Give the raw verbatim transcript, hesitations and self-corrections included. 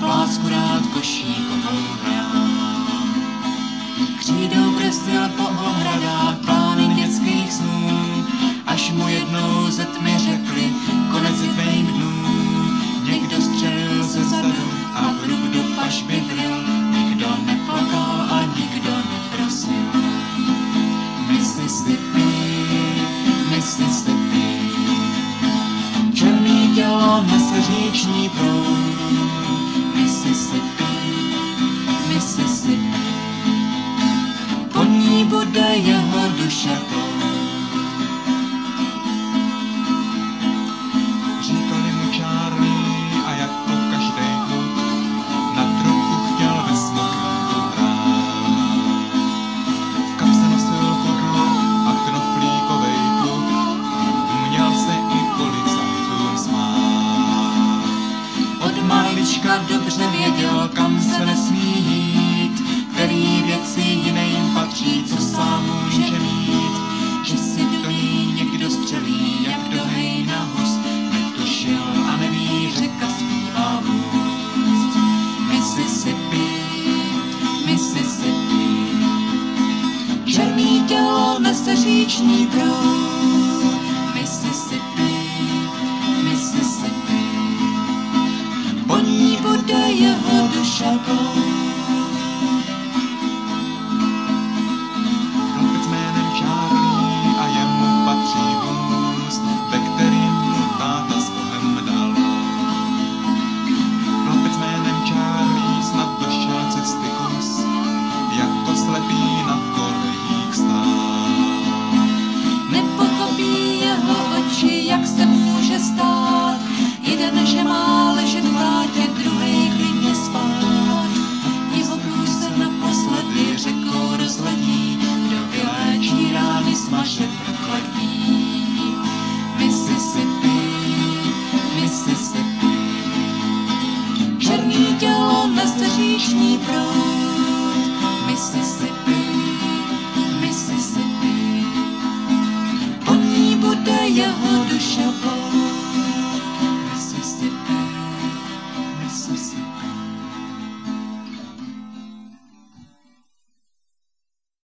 lásku rád košíkovou hrál. Křídou kreslil po ohradách plány dětských snů, až mu jednou ze tmy řekli konec tvých dnů. Někdo střelil ze zadu a vrub do pašby vril, nikdo neplakal a nikdo neprosil. Mississippi, Mississippi, černý tělo nese říční proud. Mississippi, Mississippi, pod ní bude jeho duše plout. Říkali mu Charlie a jako každý kluk na trochu chtěl ve smokínku hrát. V kapse nosil chodlo a knoflíkovej kluk, uměl se i policajtům smát. Od malička dobře věděl, kam se nesmí jít, který věci jiným patří, co sám může mít. Že si do ní někdo střelí, jak do hejna hus, netušil a neví, řeka zpívá vůst. Mississippi, Mississippi, černý tělo nese říční proud. Mississippi, Mississippi, po ní bude jeho duše plout. Chlapec jménem Charlie a jemu patří vůz, ve kterým mu táta s Bohem dal. Chlapec jménem Charlie snad došel cesty kus, jako slepý na kolejích stál. Nepochopí jeho oči, jak se může stát, jeden, že má ležet v látě, druhej klidně spát. Jeho průse naposledy řekou rozledí, kdo vyléčí rány, smaže prokletí. Mississippi, Mississippi, černý tělo nese říční proud. Mississippi, Mississippi, po ní bude jeho duše plout.